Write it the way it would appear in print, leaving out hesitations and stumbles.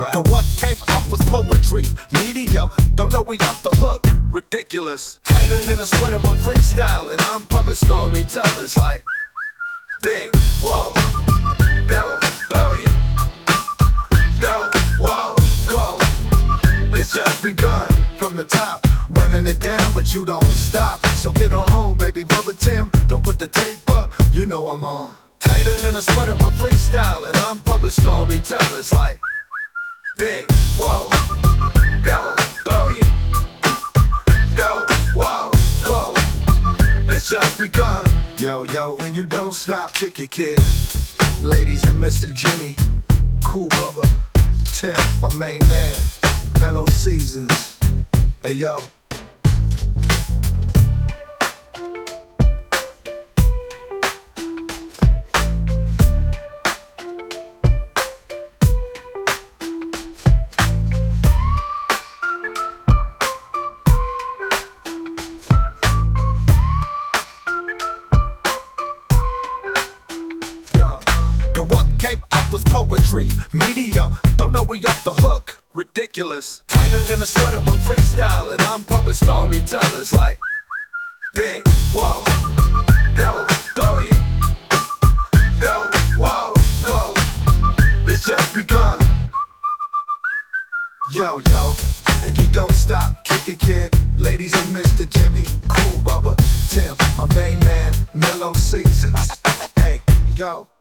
The what came off was poetry. Medium, don't know we off the hook. Ridiculous. Tighter than a sweater, but freestyle. And I'm public storytellers like big, whoa, no, bury it. No, whoa, go. It's just begun from the top. Running it down, but you don't stop. So get on home, baby, Bubba Tim. Don't put the tape up, you know I'm on. Tighter than a sweater, but freestyle. And I'm public storytellers like big, whoa, go, bury it. Go, whoa, whoa. It's just begun. Yo, yo, when you don't stop, kick your kid. Ladies and Mr. Jimmy, Cool Bubba, Tim, my main man, Mellow Seasons. Hey, yo. What came up was poetry. Medium, don't know we off the hook. Ridiculous. Tighter than a sweater, but freestyle. And I'm public storytellers like big, whoa, no, bury it. No, whoa, whoa. It's just begun. Yo, yo, and you don't stop, kick it, kid. Ladies and Mr. Jimmy, Cool Bubba, Tim, my main man, Mellow Seasons. Hey, yo.